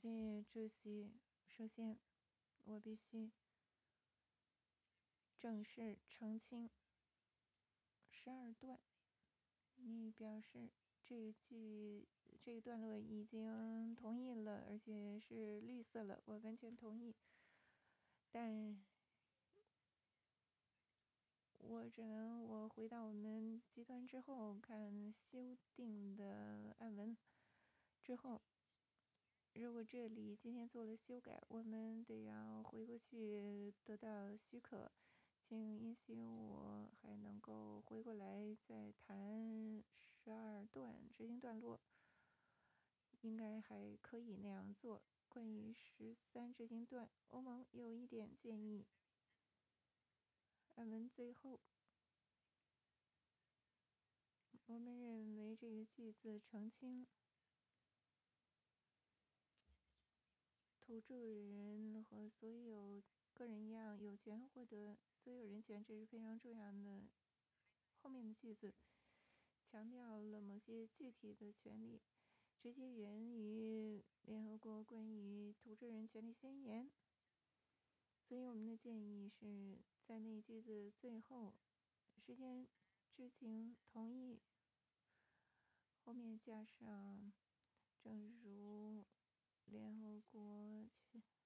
主席，首先，我必须正式澄清12段。你表示这个段落已经同意了，而且是绿色了，我完全同意。但我只能回到我们集团之后看修订的案文之后，如果这里今天做了修改，我们得要回过去得到许可，请允许我还能够回过来再谈12段执行段落，应该还可以那样做。关于13执行段，欧盟有一点建议，案文最后，我们认为这个句子澄清土著人和所有个人一样有权获得所有人权，这是非常重要的。后面的句子强调了某些具体的权利，直接源于联合国关于土著人权利宣言。所以我们的建议是在那句子最后，时间知情同意后面加上正如联合国